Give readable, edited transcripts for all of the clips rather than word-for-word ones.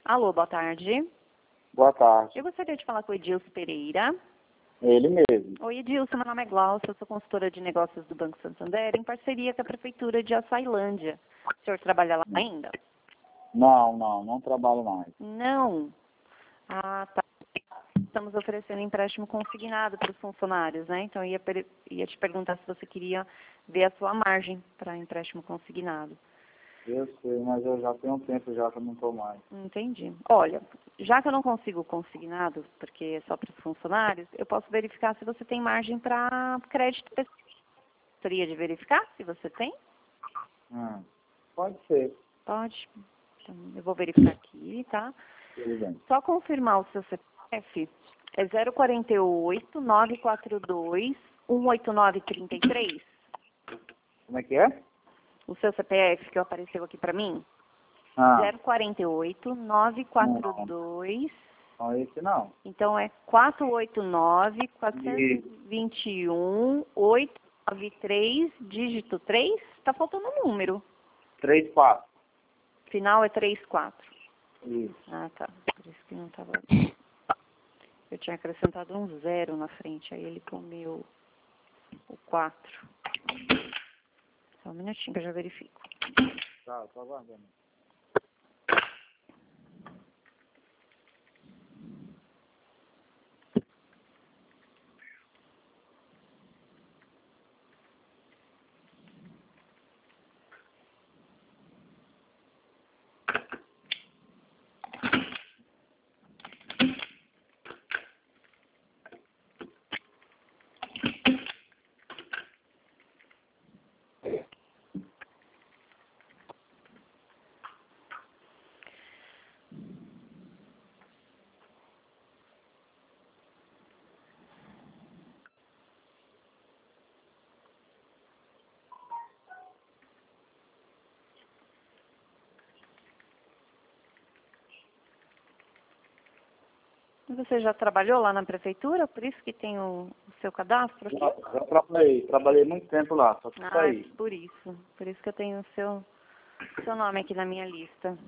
Alô, boa tarde. Boa tarde. Eu gostaria de falar com o Edilson Pereira. Ele mesmo. Oi, Edilson, meu nome é Glaucia, eu sou consultora de negócios do Banco Santander, em parceria com a Prefeitura de Açailândia. O senhor trabalha lá ainda? Não trabalho mais. Não. Ah, tá. Estamos oferecendo empréstimo consignado para os funcionários, né? Então, eu ia te perguntar se você queria ver a sua margem para empréstimo consignado. Eu sei, mas eu já tenho um tempo já que eu não estou mais. Entendi. Olha, já que eu não consigo consignado, porque é só para os funcionários, eu posso verificar se você tem margem para crédito pessoal. Gostaria de verificar se você tem? Pode ser. Pode. Então, eu vou verificar aqui, tá? Tudo bem. Só confirmar o seu CPF. É 048 942 18933. Como é que é? O seu CPF que apareceu aqui para mim? 048 942. Não, esse não. Então é 489 421 893, dígito 3. Está faltando um número. 34. Final é 34. Isso. Ah, tá. Por isso que não estava. Eu tinha acrescentado um 0 na frente, aí ele comeu o 4. Só um minutinho que eu já verifico. Tá, tô aguardando. Você já trabalhou lá na prefeitura? Por isso que tem o seu cadastro aqui? Já trabalhei muito tempo lá, só que saí. Por isso. Por isso que eu tenho o seu nome aqui na minha lista.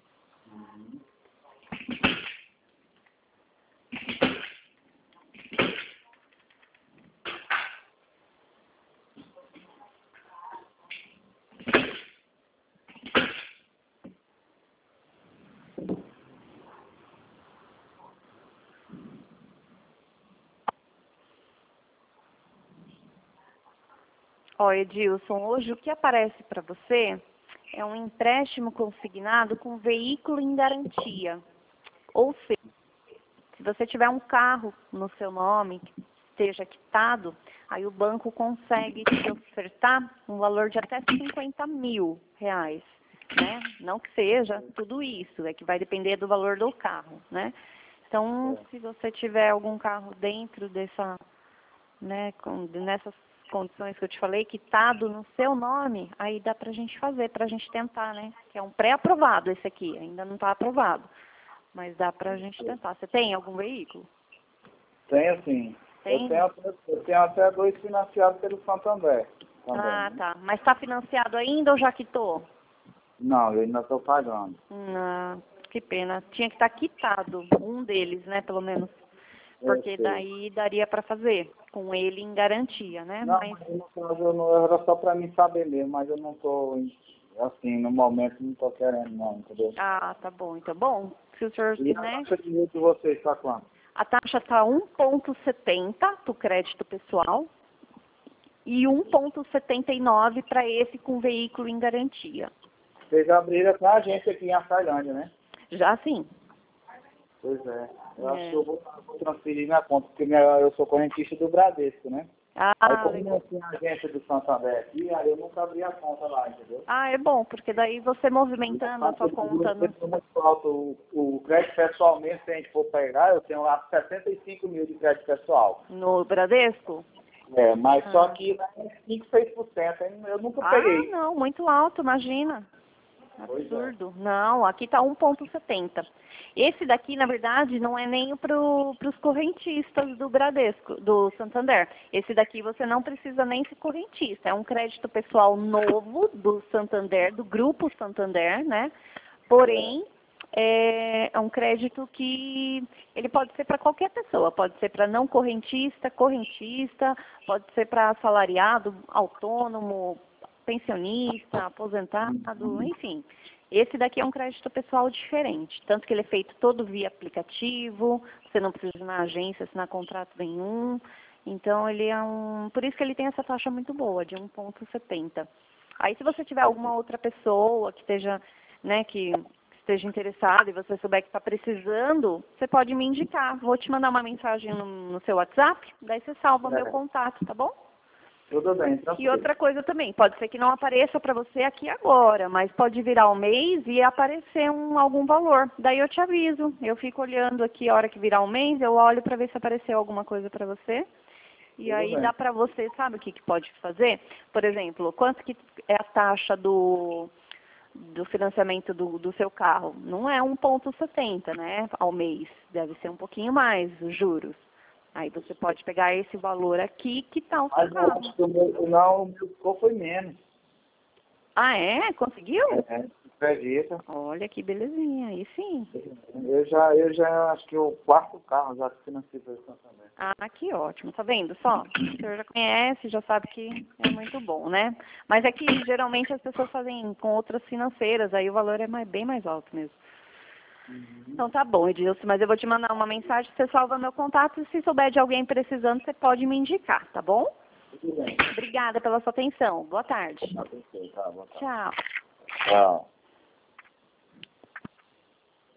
Ó, Edilson, hoje o que aparece para você é um empréstimo consignado com veículo em garantia. Ou seja, se você tiver um carro no seu nome que esteja quitado, aí o banco consegue te ofertar um valor de até R$50 mil, né? Não que seja tudo isso, é que vai depender do valor do carro, né? Então, se você tiver algum carro dentro dessa, né, nessas condições que eu te falei, quitado no seu nome, aí dá pra gente fazer, pra gente tentar, né? Que é um pré-aprovado esse aqui, ainda não está aprovado. Mas dá pra gente tentar. Você tem algum veículo? Tenho sim. Tem? Eu tenho até 2 financiados pelo Santander também. Ah, Né? tá. Mas está financiado ainda ou já quitou? Não, eu ainda estou pagando. Que pena. Tinha que estar quitado, um deles, né, pelo menos. Porque daí daria para fazer, com ele em garantia, né? Não, mas no caso era só para mim saber mesmo, mas eu não estou, assim, no momento não estou querendo não, entendeu? Ah, tá bom. Então, bom, se o senhor, E né? a taxa de juros de vocês está quanto? A taxa está 1,70 para o crédito pessoal e 1,79 para esse com veículo em garantia. Vocês abriram com a agência aqui em Açailândia, né? Já sim. Pois é. Eu acho que eu vou transferir minha conta, porque eu sou correntista do Bradesco, né? Aí como Legal. não tinha agência do Santander aqui, aí eu nunca abri a conta lá, entendeu? É bom, porque daí você movimentando a sua conta Muito alto, o crédito pessoal mesmo, se a gente for pegar, eu tenho lá 65 mil de crédito pessoal. no Bradesco. Mas só que lá é 5, 6%, eu nunca peguei. Não, muito alto, imagina. Absurdo. Não, aqui está 1,70. Esse daqui, na verdade, não é nem para os correntistas do Bradesco, do Santander. Esse daqui você não precisa nem ser correntista. É um crédito pessoal novo do Santander, do Grupo Santander, né? Porém, é um crédito que ele pode ser para qualquer pessoa, pode ser para não correntista, correntista, pode ser para assalariado, autônomo, pensionista, aposentado, enfim. Esse daqui é um crédito pessoal diferente, tanto que ele é feito todo via aplicativo, você não precisa ir na agência assinar contrato nenhum. Então, ele é por isso que ele tem essa taxa muito boa, de 1,70. Aí, se você tiver alguma outra pessoa que esteja, né, que esteja interessada e você souber que está precisando, você pode me indicar. Vou te mandar uma mensagem no seu WhatsApp, daí você salva meu contato, tá bom? Tudo bem, tranquilo. E outra coisa também, pode ser que não apareça para você aqui agora, mas pode virar o mês e aparecer algum valor. Daí eu te aviso. Eu fico olhando aqui a hora que virar o mês, eu olho para ver se apareceu alguma coisa para você. E Tudo aí bem. dá para você, sabe o que pode fazer? Por exemplo, quanto que é a taxa do financiamento do seu carro? Não é 1,70, né, ao mês. Deve ser um pouquinho mais os juros. Aí você pode pegar esse valor aqui que está o seu Mas eu carro. acho que o meu ficou foi menos. Ah, é? Conseguiu? Acredita? Olha que belezinha, aí sim. Eu já acho que o quarto carro já financiei para isso também. Ah, que ótimo. Tá vendo só? O senhor já conhece, já sabe que é muito bom, né? Mas é que geralmente as pessoas fazem com outras financeiras, aí o valor é bem mais alto mesmo. Então tá bom, Edilson, mas eu vou te mandar uma mensagem, você salva meu contato e se souber de alguém precisando, você pode me indicar, tá bom? Tudo bem. Obrigada pela sua atenção. Boa tarde. Tá, boa tarde. Tchau. Tchau.